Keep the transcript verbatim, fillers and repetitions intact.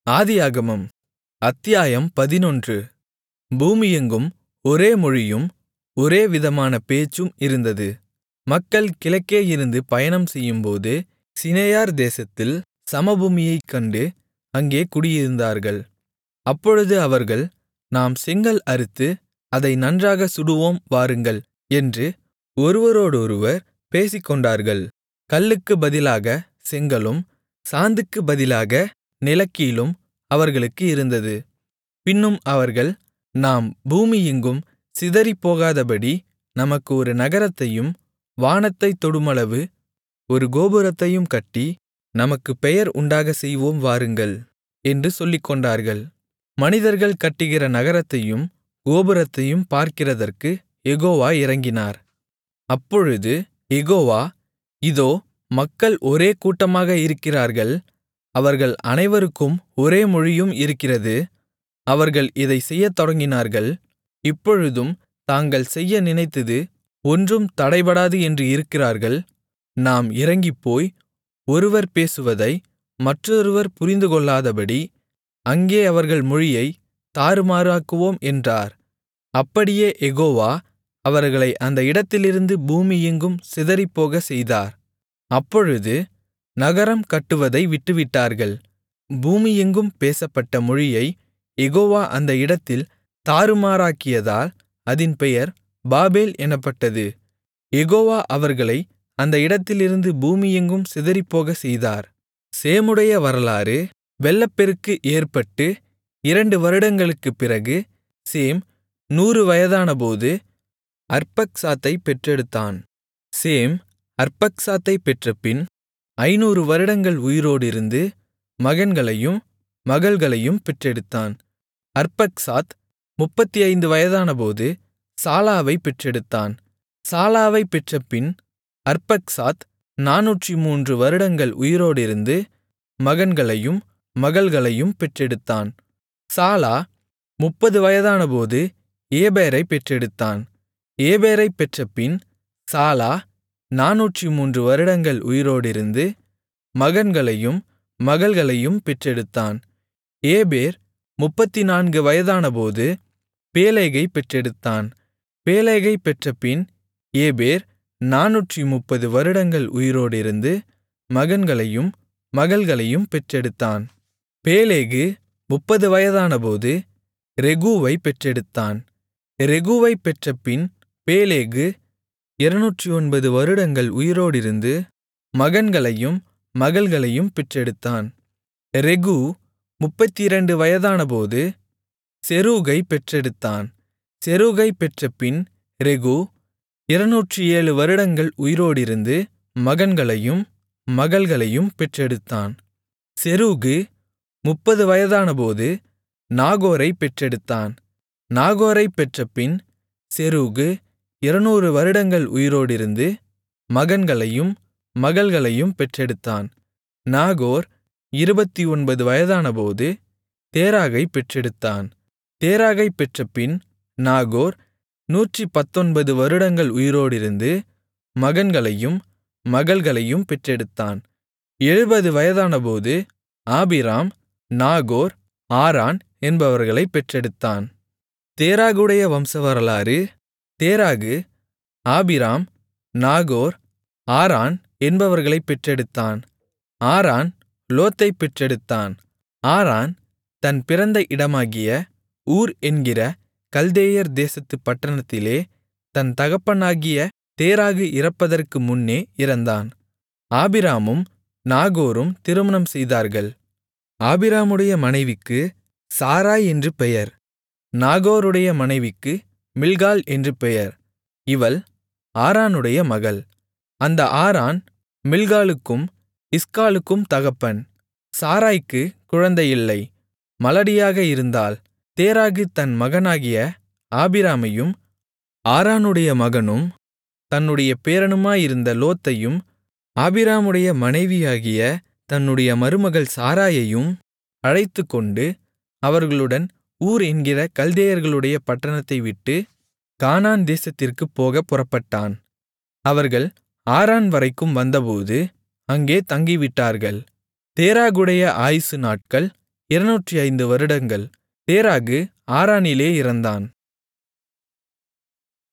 ஆதியாகமம் அத்தியாயம் பதினொன்று. பூமியெங்கும் ஒரே மொழியும் ஒரே விதமான பேச்சும் இருந்தது. மக்கள் கிழக்கே இருந்து பயணம் செய்யும்போது சிநெயார் தேசத்தில் சமபூமியைக் கண்டு அங்கே குடியிருந்தார்கள். அப்பொழுது அவர்கள், நாம் செங்கல் அறுத்து அதை நன்றாகச் சுடுவோம் வாருங்கள் என்று ஒருவரோடொருவர் பேசிக்கொண்டார்கள். கல்லுக்குப் பதிலாகச் செங்கலும் சாந்துக்குப் பதிலாக நிலக்கீலும் அவர்களுக்கு இருந்தது. பின்னும் அவர்கள், நாம் பூமியெங்கும் சிதறிப்போகாதபடி நமக்கு ஒரு நகரத்தையும் வானத்தைத் தொடுமளவு ஒரு கோபுரத்தையும் கட்டி நமக்குப் பெயர் உண்டாகச் செய்வோம் வாருங்கள் என்று சொல்லிக்கொண்டார்கள். மனிதர்கள் கட்டுகிற நகரத்தையும் கோபுரத்தையும் பார்க்கிறதற்குக் யெகோவா இறங்கினார். அப்பொழுது யெகோவா, இதோ, மக்கள் ஒரே கூட்டமாக இருக்கிறார்கள், அவர்கள் அனைவருக்கும் ஒரே மொழியும் இருக்கிறது. அவர்கள் இதைச் செய்யத் தொடங்கினார்கள். இப்பொழுதும் தாங்கள் செய்ய நினைத்தது ஒன்றும் தடைபடாது என்று இருக்கிறார்கள். நாம் இறங்கிப்போய் ஒருவர் பேசுவதை மற்றொருவர் புரிந்துகொள்ளாதபடி அங்கே அவர்கள் மொழியைத் தாறுமாறாக்குவோம் என்றார். அப்படியே யெகோவா அவர்களை அந்த இடத்திலிருந்து பூமியெங்கும் சிதறிப்போகச் செய்தார். அப்பொழுது நகரம் கட்டுவதை விட்டுவிட்டார்கள். பூமியெங்கும் பேசப்பட்ட மொழியைக் யெகோவா அந்த இடத்தில் தாறுமாறாக்கியதால் அதின் பெயர் பாபேல் எனப்பட்டது. யெகோவா அவர்களை அந்த இடத்திலிருந்து பூமியெங்கும் சிதறிப்போகச் செய்தார். சேமுடைய வரலாறு. வெள்ளப்பெருக்கு ஏற்பட்டு இரண்டு வருடங்களுக்குப் பிறகு சேம் நூறு வயதானபோது அர்பக்சாத்தைப் பெற்றெடுத்தான். சேம் அர்பக்சாத்தைப் பெற்றபின் ஐந்நூறு வருடங்கள் உயிரோடிருந்து மகன்களையும் மகள்களையும் பெற்றெடுத்தான். அர்பக்சாத் முப்பத்தைந்து வயதானபோது சாலாவைப் பெற்றெடுத்தான். சாலாவைப் பெற்றபின் அர்பக்சாத் நானூற்று மூன்று வருடங்கள் உயிரோடிருந்து மகன்களையும் மகள்களையும் பெற்றெடுத்தான். சாலா முப்பது வயதானபோது ஏபேரைப் பெற்றெடுத்தான். ஏபேரைப் பெற்றபின் சாலா நானூற்று மூன்று வருடங்கள் உயிரோடிருந்து மகன்களையும் மகள்களையும் பெற்றெடுத்தான். ஏபேர் முப்பத்துநான்கு வயதானபோது பேலேகைப் பெற்றெடுத்தான். பேலேகைப் பெற்றபின் ஏபேர் நானூற்று முப்பது வருடங்கள் உயிரோடிருந்து மகன்களையும் மகள்களையும் பெற்றெடுத்தான். பேலேகு முப்பது வயதானபோது ரெகூவைப் பெற்றெடுத்தான். ரெகூவைப் பெற்றபின் பேலேகு இருநூற்று ஒன்பது வருடங்கள் உயிரோடிருந்து மகன்களையும் மகள்களையும் பெற்றெடுத்தான். ரெகூ முப்பத்திரண்டு வயதானபோது செரூகைப் பெற்றெடுத்தான். செரூகைப் பெற்றபின் ரெகூ இருநூற்று ஏழு வருடங்கள் உயிரோடிருந்து மகன்களையும் மகள்களையும் பெற்றெடுத்தான். செரூகு முப்பது வயதானபோது நாகோரைப் பெற்றெடுத்தான். நாகோரைப் பெற்றபின் செரூகு இருநூறு வருடங்கள் உயிரோடிருந்து மகன்களையும் மகள்களையும் பெற்றெடுத்தான். நாகோர் இருபத்தொன்பது வயதானபோது தேராகைப் பெற்றெடுத்தான். தேராகைப் பெற்றபின் நாகோர் நூற்று பத்தொன்பது வருடங்கள் உயிரோடிருந்து மகன்களையும் மகள்களையும் பெற்றெடுத்தான். எழுபது வயதானபோது ஆபிராம் நாகோர் ஆரான் என்பவர்களைப் பெற்றெடுத்தான். தேராகுடைய வம்சவரலாறு. தேராகு ஆபிராம் நாகோர் ஆரான் என்பவர்களைப் பெற்றெடுத்தான். ஆரான் லோத்தைப் பெற்றெடுத்தான். ஆரான் தன் பிறந்த இடமாகிய ஊர் என்கிற கல்தேயர் தேசத்துப் பட்டணத்திலே தன் தகப்பனாகிய தேராகு இறப்பதற்கு முன்னே இறந்தான். ஆபிராமும் நாகோரும் திருமணம் செய்தார்கள். ஆபிராமுடைய மனைவிக்கு சாராய் என்று பெயர். நாகோருடைய மனைவிக்கு மில்காள் என்று பெயர். இவள் ஆரானுடைய மகள். அந்த ஆரான் மில்காளுக்கும் இஸ்காளுக்கும் தகப்பன். சாராய்க்கு குழந்தையில்லை, மலடியாக இருந்தாள். தேராகு தன் மகனாகிய ஆபிராமையும் ஆரானுடைய மகனும் தன்னுடைய பேரனுமாயிருந்த லோத்தையும் ஆபிராமுடைய மனைவியாகிய தன்னுடைய மருமகள் சாராயையும் அழைத்துக்கொண்டு அவர்களுடன் ஊர் என்கிற கல்தேயர்களுடைய பட்டணத்தை விட்டு கானான் தேசத்திற்குப் போகப் புறப்பட்டான். அவர்கள் ஆரான் வரைக்கும் வந்தபோது அங்கே தங்கிவிட்டார்கள். தேராகுடைய ஆயுசு நாட்கள் இருநூற்றைந்து வருடங்கள் தேராகு ஆரானிலே இறந்தான்